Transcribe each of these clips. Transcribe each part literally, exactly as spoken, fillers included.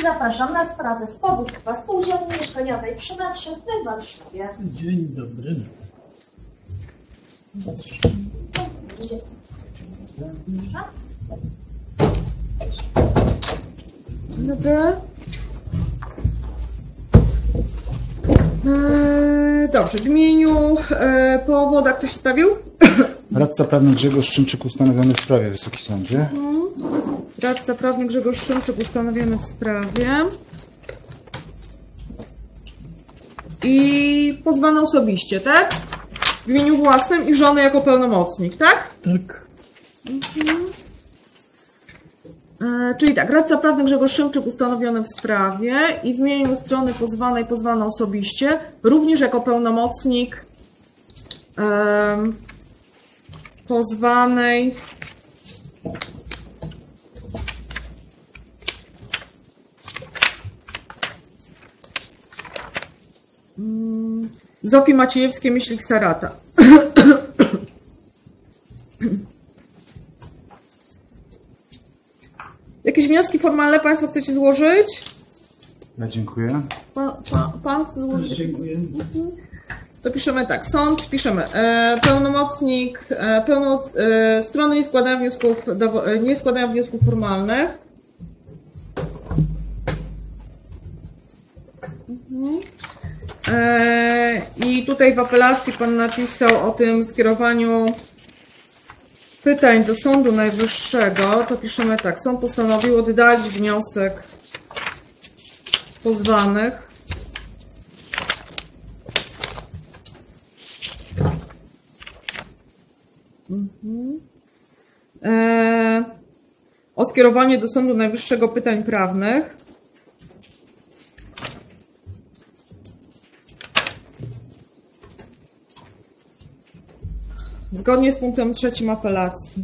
I zapraszam na sprawę z powództwa spółdzielni mieszkaniowej przy metrze w Warszawie. Dzień dobry. Dobrze. Eee, dobrze, w imieniu e, powoda ktoś wstawił? Radca prawny Grzegorz Szymczyk ustanowiony w sprawie, Wysoki Sądzie. Mhm. Radca prawny Grzegorz Szymczyk ustanowiony w sprawie. I pozwany osobiście, tak? W imieniu własnym i żony jako pełnomocnik, tak? Tak. Mhm. E, czyli tak, radca prawny Grzegorz Szymczyk ustanowiony w sprawie i w imieniu strony pozwanej pozwana osobiście, również jako pełnomocnik e, pozwanej mm, Zofii Maciejewskiej, myślik Sarata. Jakieś wnioski formalne Państwo chcecie złożyć? Ja dziękuję. Pan, pan, pan chce złożyć? Dziękuję. To piszemy tak, sąd, piszemy e, pełnomocnik, e, pełnomoc, e, strony nie składają wniosków, do, nie składają wniosków formalnych. Mhm. E, I tutaj w apelacji Pan napisał o tym skierowaniu pytań do Sądu Najwyższego, to piszemy tak, sąd postanowił oddalić wniosek pozwanych mhm. e, o skierowanie do Sądu Najwyższego pytań prawnych. Zgodnie z punktem trzecim apelacji.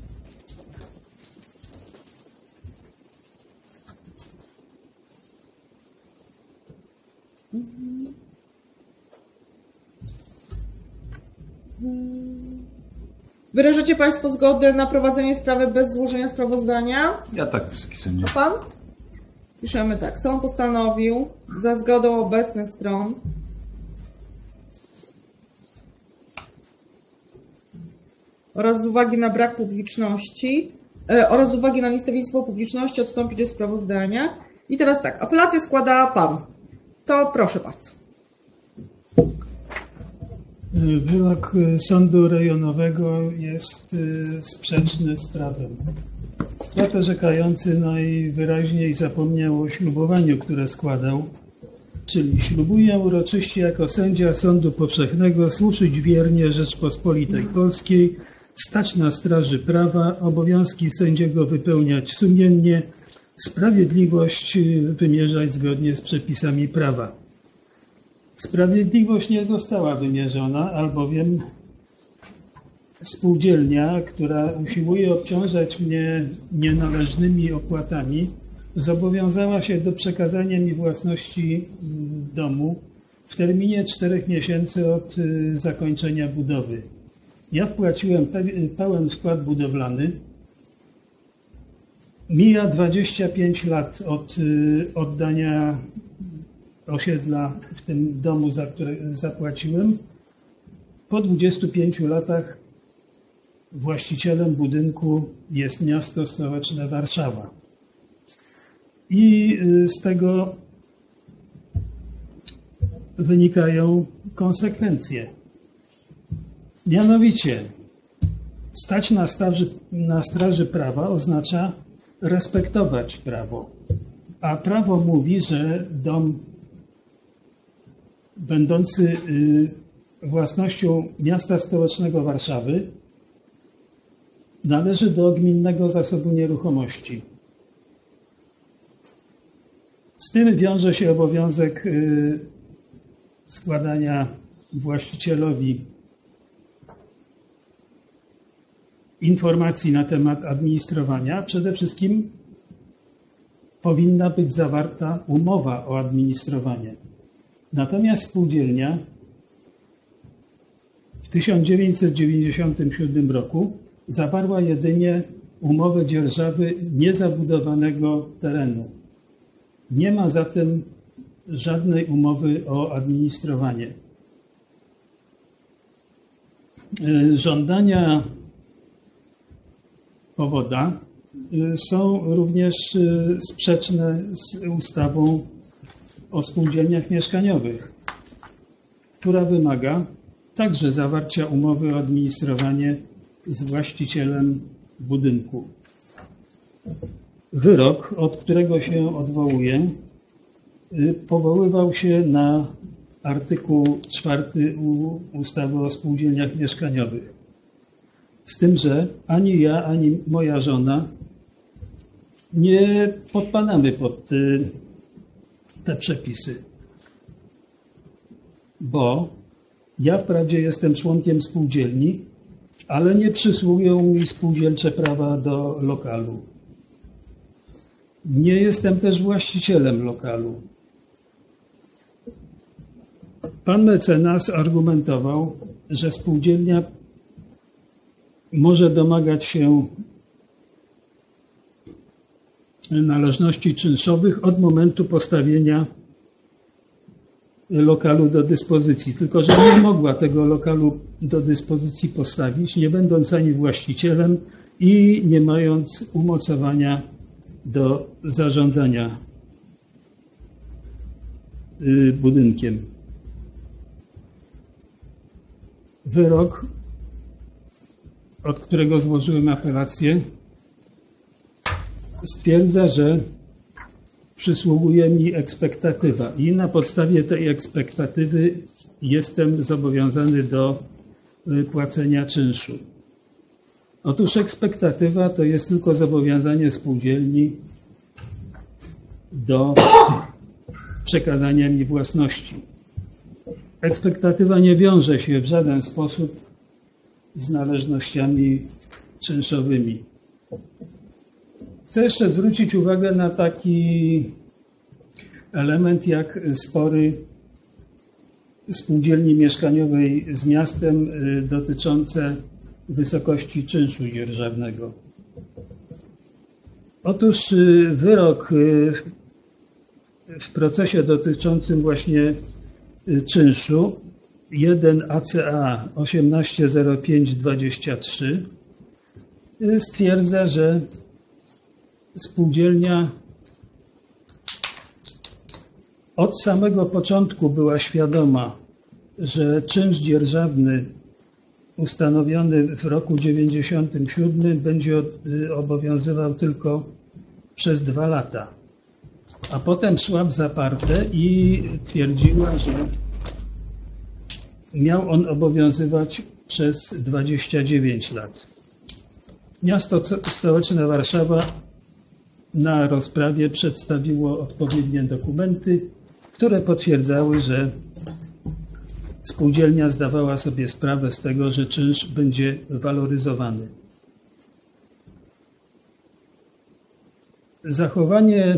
Wyrażacie Państwo zgodę na prowadzenie sprawy bez złożenia sprawozdania? Ja tak, Wysoki Sądzie. A Pan? Piszemy tak. Sąd postanowił za zgodą obecnych stron oraz z uwagi na brak publiczności e, oraz z uwagi na niestabilstwo publiczności odstąpić od sprawozdania. I teraz tak, apelację składa Pan. To proszę bardzo. Wyrok Sądu Rejonowego jest sprzeczny z prawem. Skład orzekający najwyraźniej zapomniał o ślubowaniu, które składał, czyli ślubuję uroczyście jako sędzia Sądu Powszechnego służyć wiernie Rzeczpospolitej Polskiej, stać na straży prawa, obowiązki sędziego wypełniać sumiennie, sprawiedliwość wymierzać zgodnie z przepisami prawa. Sprawiedliwość nie została wymierzona, albowiem spółdzielnia, która usiłuje obciążać mnie nienależnymi opłatami, zobowiązała się do przekazania mi własności domu w terminie czterech miesięcy od zakończenia budowy. Ja wpłaciłem pełen wkład budowlany. Mija dwadzieścia pięć lat od oddania osiedla w tym domu, za który zapłaciłem. Po dwudziestu pięciu latach właścicielem budynku jest miasto stołeczne Warszawa. I z tego wynikają konsekwencje. Mianowicie, stać na straży, na straży prawa oznacza respektować prawo. A prawo mówi, że dom będący własnością miasta stołecznego Warszawy należy do gminnego zasobu nieruchomości. Z tym wiąże się obowiązek składania właścicielowi informacji na temat administrowania. Przede wszystkim powinna być zawarta umowa o administrowanie. Natomiast spółdzielnia w tysiąc dziewięćset dziewięćdziesiątym siódmym roku zawarła jedynie umowę dzierżawy niezabudowanego terenu. Nie ma zatem żadnej umowy o administrowanie. Żądania powoda są również sprzeczne z ustawą o spółdzielniach mieszkaniowych, która wymaga także zawarcia umowy o administrowanie z właścicielem budynku. Wyrok, od którego się odwołuję, powoływał się na artykuł czwarty ustawy o spółdzielniach mieszkaniowych. Z tym, że ani ja, ani moja żona nie podpadamy pod te przepisy, bo ja wprawdzie jestem członkiem spółdzielni, ale nie przysługują mi spółdzielcze prawa do lokalu. Nie jestem też właścicielem lokalu. Pan mecenas argumentował, że spółdzielnia może domagać się należności czynszowych od momentu postawienia lokalu do dyspozycji. Tylko że nie mogła tego lokalu do dyspozycji postawić, nie będąc ani właścicielem i nie mając umocowania do zarządzania budynkiem. Wyrok, od którego złożyłem apelację, stwierdza, że przysługuje mi ekspektatywa i na podstawie tej ekspektatywy jestem zobowiązany do płacenia czynszu. Otóż ekspektatywa to jest tylko zobowiązanie spółdzielni do przekazania mi własności. Ekspektatywa nie wiąże się w żaden sposób z należnościami czynszowymi. Chcę jeszcze zwrócić uwagę na taki element jak spory spółdzielni mieszkaniowej z miastem dotyczące wysokości czynszu dzierżawnego. Otóż wyrok w procesie dotyczącym właśnie czynszu jeden A C A osiemnaście zero pięć dwadzieścia trzy stwierdza, że spółdzielnia od samego początku była świadoma, że czynsz dzierżawny ustanowiony w roku dziewięćdziesiątym siódmym będzie obowiązywał tylko przez dwa lata. A potem szła w zaparte i twierdziła, że miał on obowiązywać przez dwadzieścia dziewięć lat. Miasto stołeczne Warszawa na rozprawie przedstawiło odpowiednie dokumenty, które potwierdzały, że spółdzielnia zdawała sobie sprawę z tego, że czynsz będzie waloryzowany. Zachowanie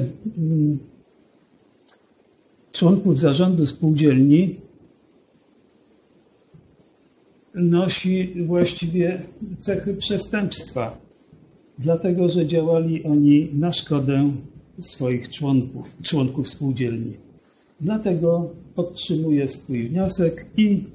członków zarządu spółdzielni nosi właściwie cechy przestępstwa, dlatego że działali oni na szkodę swoich członków, członków spółdzielni. Dlatego podtrzymuję swój wniosek i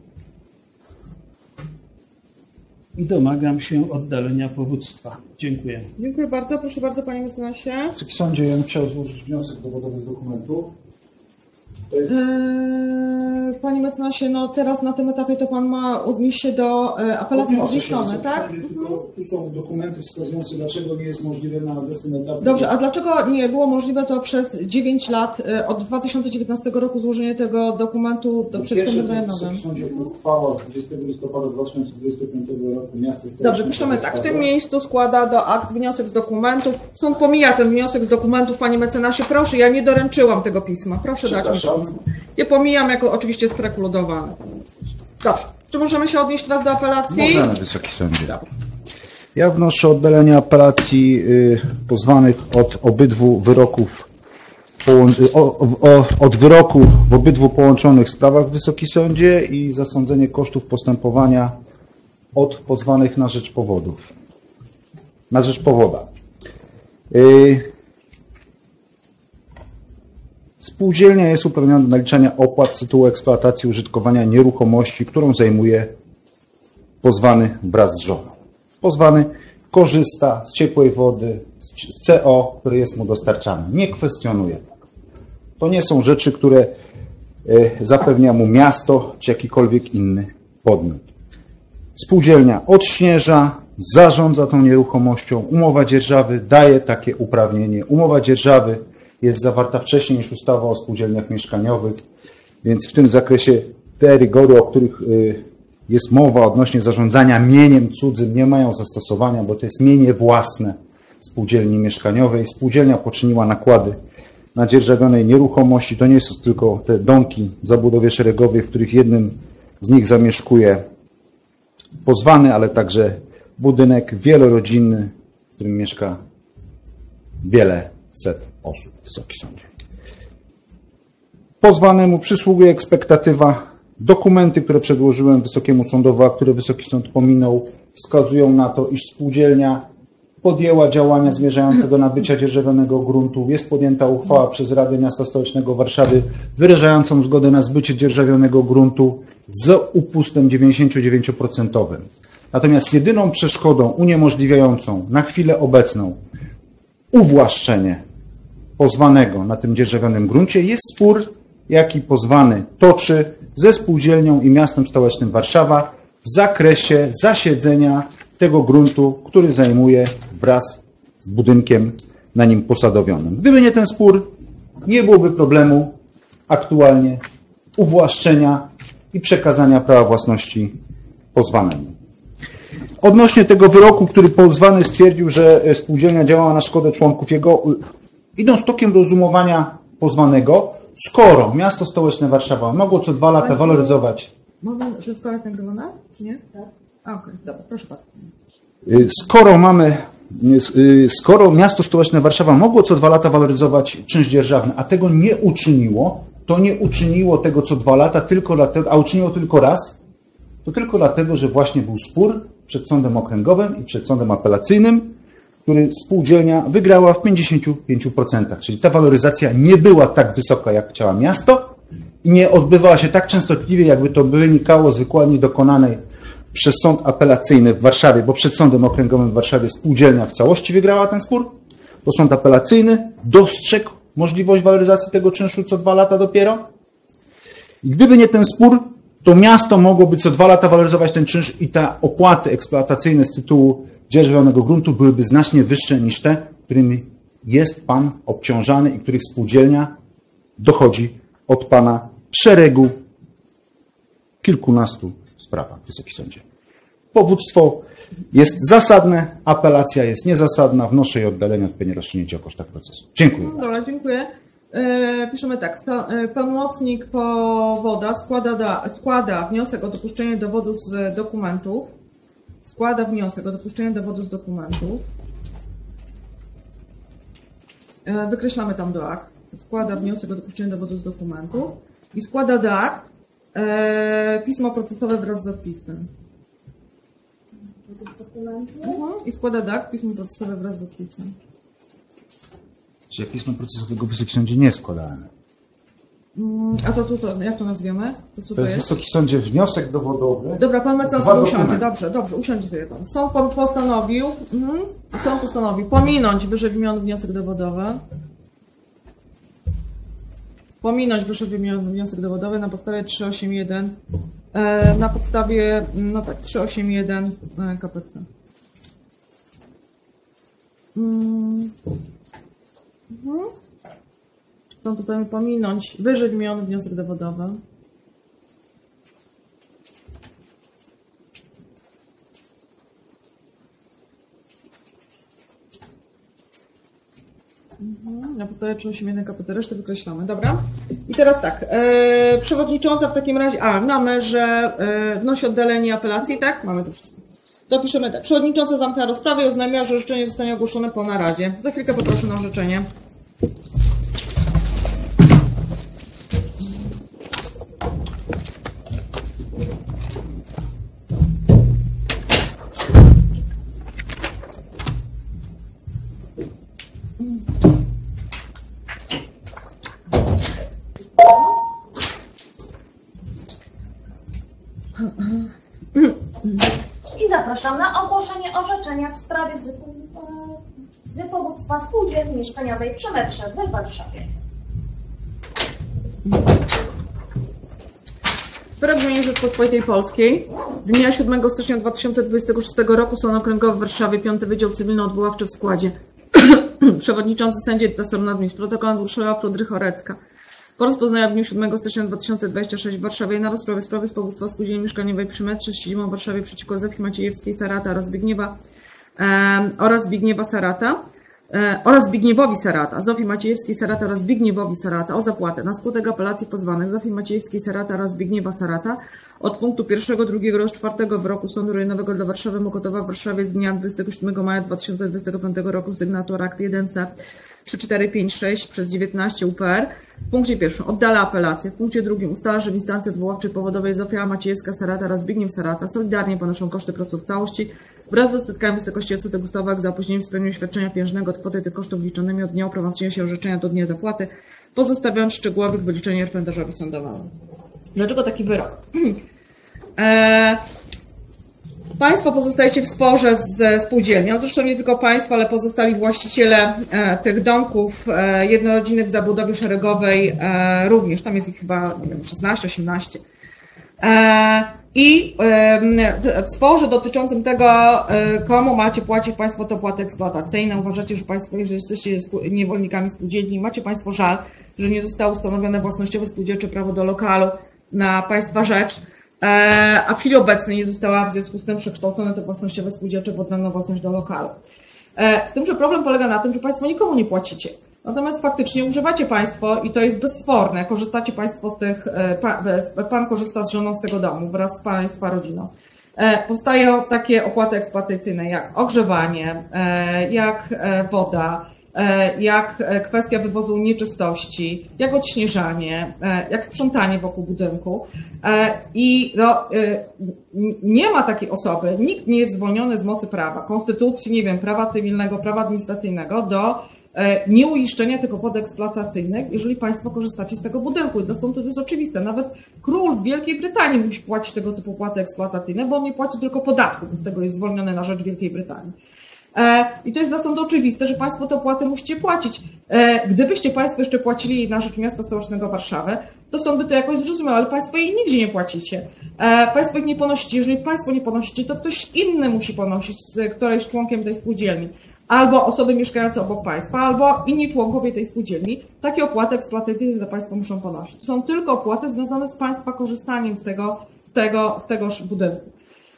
domagam się oddalenia powództwa. Dziękuję. Dziękuję bardzo. Proszę bardzo, panie mecenasie. Wysoki sądzie, ja bym chciał złożyć wniosek dowodowy z dokumentu. To jest... Eee, panie mecenasie, no teraz na tym etapie to pan ma odnieść się do e, apelacji odniesione, tak? Sądzie, tylko tu są dokumenty wskazujące, dlaczego nie jest możliwe na obecnym etapie. Dobrze, a dlaczego nie było możliwe to przez dziewięć lat e, od dwa tysiące dziewiętnastego roku złożenie tego dokumentu do przed Sądem Rejonowym? W sądzie uchwała z dwudziestego listopada dwa tysiące dwudziestego piątego roku miasta stołecznego. Dobrze, piszemy tak. W tym miejscu składa do akt wniosek z dokumentów. Sąd pomija ten wniosek z dokumentów, panie mecenasie. Proszę, ja nie doręczyłam tego pisma. Proszę dać mi to pismo. Ja pomijam jako oczywiście sprekuludowane. Dobrze. Czy możemy się odnieść teraz do apelacji? Możemy, Wysoki Sądzie. Ja wnoszę oddalenie apelacji y, pozwanych od obydwu wyroków, połą- o, o, od wyroku w obydwu połączonych sprawach, Wysoki Sądzie, i zasądzenie kosztów postępowania od pozwanych na rzecz powodów. Na rzecz powoda. Y, Spółdzielnia jest uprawniona do naliczania opłat z tytułu eksploatacji użytkowania nieruchomości, którą zajmuje pozwany wraz z żoną. Pozwany korzysta z ciepłej wody, z C O, które jest mu dostarczane. Nie kwestionuje tego. To nie są rzeczy, które zapewnia mu miasto czy jakikolwiek inny podmiot. Spółdzielnia odśnieża, zarządza tą nieruchomością. Umowa dzierżawy daje takie uprawnienie. Umowa dzierżawy jest zawarta wcześniej niż ustawa o spółdzielniach mieszkaniowych, więc w tym zakresie te rygory, o których jest mowa odnośnie zarządzania mieniem cudzym, nie mają zastosowania, bo to jest mienie własne spółdzielni mieszkaniowej. Spółdzielnia poczyniła nakłady na dzierżawionej nieruchomości. To nie są tylko te domki w zabudowie szeregowej, w których jednym z nich zamieszkuje pozwany, ale także budynek wielorodzinny, w którym mieszka wiele set osób. Wysoki Sądzie. Pozwanemu przysługuje ekspektatywa. Dokumenty, które przedłożyłem Wysokiemu Sądowi, a które Wysoki Sąd pominął, wskazują na to, iż spółdzielnia podjęła działania zmierzające do nabycia dzierżawionego gruntu. Jest podjęta uchwała przez Radę Miasta Stołecznego Warszawy wyrażającą zgodę na zbycie dzierżawionego gruntu z upustem dziewięćdziesiąt dziewięć procent. Natomiast jedyną przeszkodą uniemożliwiającą na chwilę obecną uwłaszczenie pozwanego na tym dzierżawionym gruncie jest spór, jaki pozwany toczy ze spółdzielnią i miastem stołecznym Warszawa w zakresie zasiedzenia tego gruntu, który zajmuje wraz z budynkiem na nim posadowionym. Gdyby nie ten spór, nie byłoby problemu aktualnie uwłaszczenia i przekazania prawa własności pozwanemu. Odnośnie tego wyroku, który pozwany stwierdził, że spółdzielnia działała na szkodę członków jego, idąc tokiem rozumowania pozwanego, skoro miasto stołeczne Warszawa mogło co dwa lata waloryzować. Mogę, że sprawa jest nagrywana, czy nie? Tak. Okej, okay, dobra, proszę bardzo. Skoro mamy, skoro miasto stołeczne Warszawa mogło co dwa lata waloryzować czynsz dzierżawny, a tego nie uczyniło, to nie uczyniło tego co dwa lata, tylko dlatego, a uczyniło tylko raz, to tylko dlatego, że właśnie był spór przed sądem okręgowym i przed sądem apelacyjnym, który spółdzielnia wygrała w pięćdziesięciu pięciu procentach. Czyli ta waloryzacja nie była tak wysoka, jak chciała miasto i nie odbywała się tak częstotliwie, jakby to wynikało z wykładni dokonanej przez sąd apelacyjny w Warszawie, bo przed sądem okręgowym w Warszawie spółdzielnia w całości wygrała ten spór, to sąd apelacyjny dostrzegł możliwość waloryzacji tego czynszu co dwa lata dopiero. I gdyby nie ten spór, to miasto mogłoby co dwa lata waloryzować ten czynsz i te opłaty eksploatacyjne z tytułu dzierżawionego gruntu byłyby znacznie wyższe niż te, którymi jest Pan obciążany i których spółdzielnia dochodzi od Pana w szeregu kilkunastu sprawach, Wysoki Sądzie. Powództwo jest zasadne, apelacja jest niezasadna. Wnoszę jej oddalenie od pełni rozstrzygnięcia o kosztach procesu. Dziękuję. Dobra, dziękuję. E, piszemy tak. Pełnomocnik powoda składa, da, składa wniosek o dopuszczenie dowodu z dokumentów. Składa wniosek o dopuszczenie dowodu z dokumentów. E, wykreślamy tam do akt. Składa wniosek o dopuszczenie dowodu z dokumentów i składa do akt e, pismo procesowe wraz z zapisem. Mhm. I składa do akt pismo procesowe wraz z zapisem. Czy jak pismo procesowego w Wysokim Sądzie nie jest składane? A to, to, to jak to nazwiemy? To, co To to jest w jest? Wysoki Sądzie wniosek dowodowy. Dobra, pan mecenas Dwa usiądzie, dokumenty. dobrze, dobrze, usiądzie sobie pan. Sąd po- postanowił, mhm. Sąd postanowił pominąć wyżej wymieniony wniosek dowodowy. Pominąć wyżej wymieniony wniosek dowodowy na podstawie trzysta osiemdziesiąt jeden, e, na podstawie, no tak, trzysta osiemdziesiąt jeden e, K P C. Mm. Mhm. Sąd postanowił pominąć wyżej wymieniony wniosek dowodowy. Na podstawie trzysta osiemdziesiąt jeden K P C, resztę wykreślamy. Dobra. I teraz tak. E, przewodnicząca w takim razie. A, mamy, że e, wnosi oddalenie apelacji, tak? Mamy to wszystko. To piszemy tak. Przewodnicząca zamknęła rozprawę i oznajmiła, że orzeczenie zostanie ogłoszone po naradzie. Za chwilkę poproszę na orzeczenie. orzeczenia w sprawie z, z powództwa spółdzielni mieszkaniowej przy metrze w Warszawie. Wyrok w imieniu Rzeczypospolitej Polskiej dnia siódmego stycznia dwa tysiące dwudziestego szóstego roku Sąd Okręgowy w Warszawie, piąty Wydział Cywilno-Odwoławczy w składzie przewodniczący sędzia Edyta Nadmiś, protokół Urszula Frydrych-Orecka. Po rozpoznaniu w dniu siódmego stycznia dwa tysiące dwudziestego szóstego w Warszawie na rozprawie sprawy z powództwa spółdzielni mieszkaniowej przy metrze z siedzibą w Warszawie przeciwko Zofii Maciejewskiej Sarata oraz Zbigniewa, e, oraz Zbigniewa Sarata e, oraz Zbigniewowi Sarata, Zofii Maciejewskiej Sarata oraz Zbigniewowi Sarata o zapłatę na skutek apelacji pozwanych Zofii Maciejewskiej Sarata oraz Zbigniewa Sarata od punktu pierwszego, drugiego oraz czwartego wyroku Sądu Rejonowego dla Warszawy Mokotowa w Warszawie z dnia dwudziestego siódmego maja dwa tysiące dwudziestego piątego roku, sygnator akt jeden C trzy cztery pięć sześć przez dziewiętnaście U P R. W punkcie pierwszym oddala apelację. W punkcie drugim ustala, że w instancji odwoławczej powodowej Zofia Maciejewska Sarata oraz Zbigniew Sarata solidarnie ponoszą koszty procesu w całości wraz z odsetkami wysokości odsetek ustawowych za opóźnieniem w spełnieniu świadczenia pieniężnego od kwoty tych kosztów liczonymi od dnia uprowadzenia się orzeczenia do dnia zapłaty, pozostawiając szczegółowych wyliczeń referendarzowi sądowemu. Dlaczego taki wyrok? eee, Państwo pozostajecie w sporze z spółdzielnią, zresztą nie tylko Państwo, ale pozostali właściciele e, tych domków e, jednorodzinnych w zabudowie szeregowej e, również, tam jest ich chyba nie wiem, szesnaście, osiemnaście. E, I e, w sporze dotyczącym tego, e, komu macie płacić Państwo to opłaty eksploatacyjne, uważacie, że Państwo, jeżeli jesteście niewolnikami spółdzielni, macie Państwo żal, że nie zostało ustanowione własnościowe spółdzielcze prawo do lokalu na Państwa rzecz, a w chwili obecnej nie została w związku z tym przekształcone to własnościowe spółdzielcze w odrębną własność do lokalu. Z tym, że problem polega na tym, że Państwo nikomu nie płacicie. Natomiast faktycznie używacie Państwo i to jest bezsporne, korzystacie Państwo z tych, Pan korzysta z żoną z tego domu wraz z Państwa rodziną. Powstają takie opłaty eksploatacyjne jak ogrzewanie, jak woda, jak kwestia wywozu nieczystości, jak odśnieżanie, jak sprzątanie wokół budynku. I no, nie ma takiej osoby, nikt nie jest zwolniony z mocy prawa, konstytucji, nie wiem, prawa cywilnego, prawa administracyjnego do nieuiszczenia tych opłat eksploatacyjnych, jeżeli Państwo korzystacie z tego budynku. I to są to jest oczywiste. Nawet król w Wielkiej Brytanii musi płacić tego typu opłaty eksploatacyjne, bo on nie płaci tylko podatku, z tego jest zwolniony na rzecz Wielkiej Brytanii. I to jest dla sądu oczywiste, że Państwo te opłaty musicie płacić. Gdybyście Państwo jeszcze płacili na rzecz miasta stołecznego Warszawy, to sąd by to jakoś zrozumiał, ale Państwo jej nigdzie nie płacicie. Państwo ich nie ponosicie. Jeżeli Państwo nie ponosicie, to ktoś inny musi ponosić, kto jest członkiem tej spółdzielni. Albo osoby mieszkające obok Państwa, albo inni członkowie tej spółdzielni. Takie opłaty eksploatacyjne Państwo muszą ponosić. To są tylko opłaty związane z Państwa korzystaniem z tego, z tego, z tegoż budynku.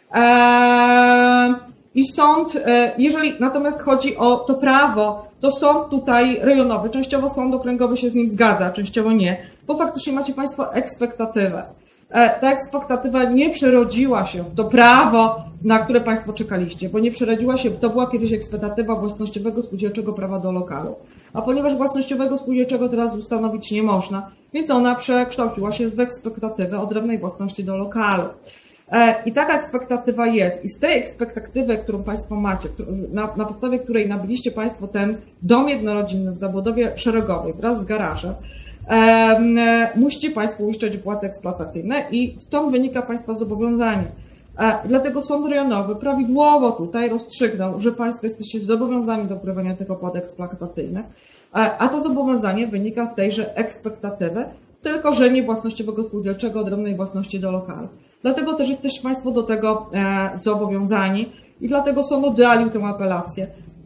Eee... I sąd, jeżeli natomiast chodzi o to prawo, to sąd tutaj rejonowy, częściowo sąd okręgowy się z nim zgadza, częściowo nie, bo faktycznie macie Państwo ekspektatywę. Ta ekspektatywa nie przerodziła się w to prawo, na które Państwo czekaliście, bo nie przerodziła się, to była kiedyś ekspektatywa własnościowego spółdzielczego prawa do lokalu. A ponieważ własnościowego spółdzielczego teraz ustanowić nie można, więc ona przekształciła się w ekspektatywę odrębnej własności do lokalu. I taka ekspektatywa jest. I z tej ekspektatywy, którą Państwo macie, na, na podstawie której nabyliście Państwo ten dom jednorodzinny w zabudowie szeregowej wraz z garażem, um, musicie Państwo uiszczać opłaty eksploatacyjne i stąd wynika Państwa zobowiązanie. E, dlatego sąd rejonowy prawidłowo tutaj rozstrzygnął, że Państwo jesteście zobowiązani do ukrywania tych opłat eksploatacyjnych, e, a to zobowiązanie wynika z tejże ekspektatywy, tylko że nie własnościowego spółdzielczego odrębnej własności do lokalu. Dlatego też jesteście Państwo do tego zobowiązani i dlatego sąd oddalił tę apelację.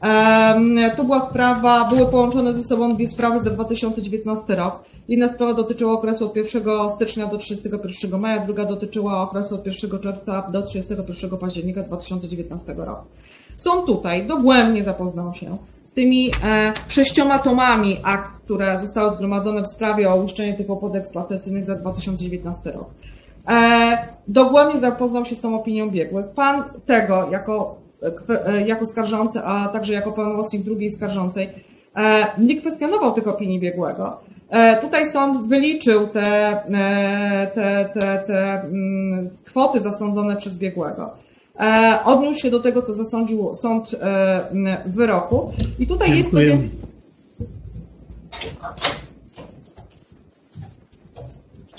To była sprawa, były połączone ze sobą dwie sprawy za dwa tysiące dziewiętnasty rok. Jedna sprawa dotyczyła okresu od pierwszego stycznia do trzydziestego pierwszego maja, druga dotyczyła okresu od pierwszego czerwca do trzydziestego pierwszego października dwa tysiące dziewiętnastego roku. Sąd tutaj dogłębnie zapoznał się z tymi e, sześcioma tomami akt, które zostały zgromadzone w sprawie o uiszczenie tych opłat eksploatacyjnych za dwa tysiące dziewiętnasty rok. E, dogłębnie zapoznał się z tą opinią biegłych. Pan tego jako, e, jako skarżący, a także jako pełnomocnik drugiej skarżącej e, nie kwestionował tych opinii biegłego. E, tutaj sąd wyliczył te, e, te, te, te mm, kwoty zasądzone przez biegłego. E, odniósł się do tego, co zasądził sąd e, w wyroku. I tutaj Dziękuję. jest pewien...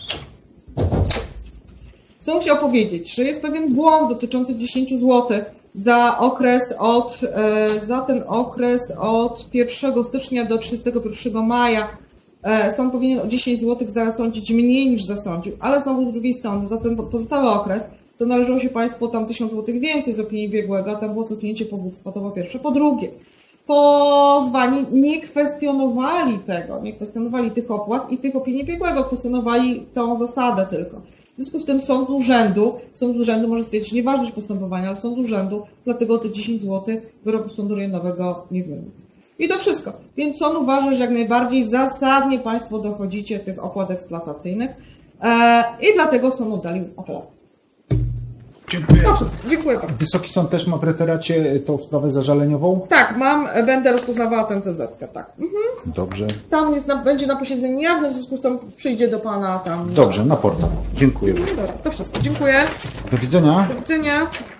Sąd chciał powiedzieć, że jest pewien błąd dotyczący dziesięć złotych za okres od, e, za ten okres od pierwszego stycznia do trzydziestego pierwszego maja. E, sąd powinien o dziesięć złotych zasądzić mniej niż zasądził, ale znowu z drugiej strony za ten pozostały okres to należało się Państwu tam tysiąc złotych więcej z opinii biegłego, a tam było cofnięcie powództwa, to po pierwsze. Po drugie, pozwani nie kwestionowali tego, nie kwestionowali tych opłat i tych opinii biegłego, kwestionowali tą zasadę tylko. W związku z tym sąd z urzędu, sąd z urzędu może stwierdzić nieważność postępowania, ale sąd z urzędu, dlatego te dziesięć złotych wyroku sądu rejonowego nie zmieni. I to wszystko. Więc sąd uważa, że jak najbardziej zasadnie Państwo dochodzicie tych opłat eksploatacyjnych e, i dlatego sąd oddalił apelację. Dziękuję. To wszystko. Dziękuję bardzo. Wysoki Sąd też ma w referacie tą sprawę zażaleniową? Tak, mam, będę rozpoznawała tę C Z K, tak. Mhm. Dobrze. Tam jest na, będzie na posiedzeniu jawnym, w związku z tym przyjdzie do Pana tam. Dobrze, na portal. Dziękuję. Dobra, to wszystko. Dziękuję. Do widzenia. Do widzenia.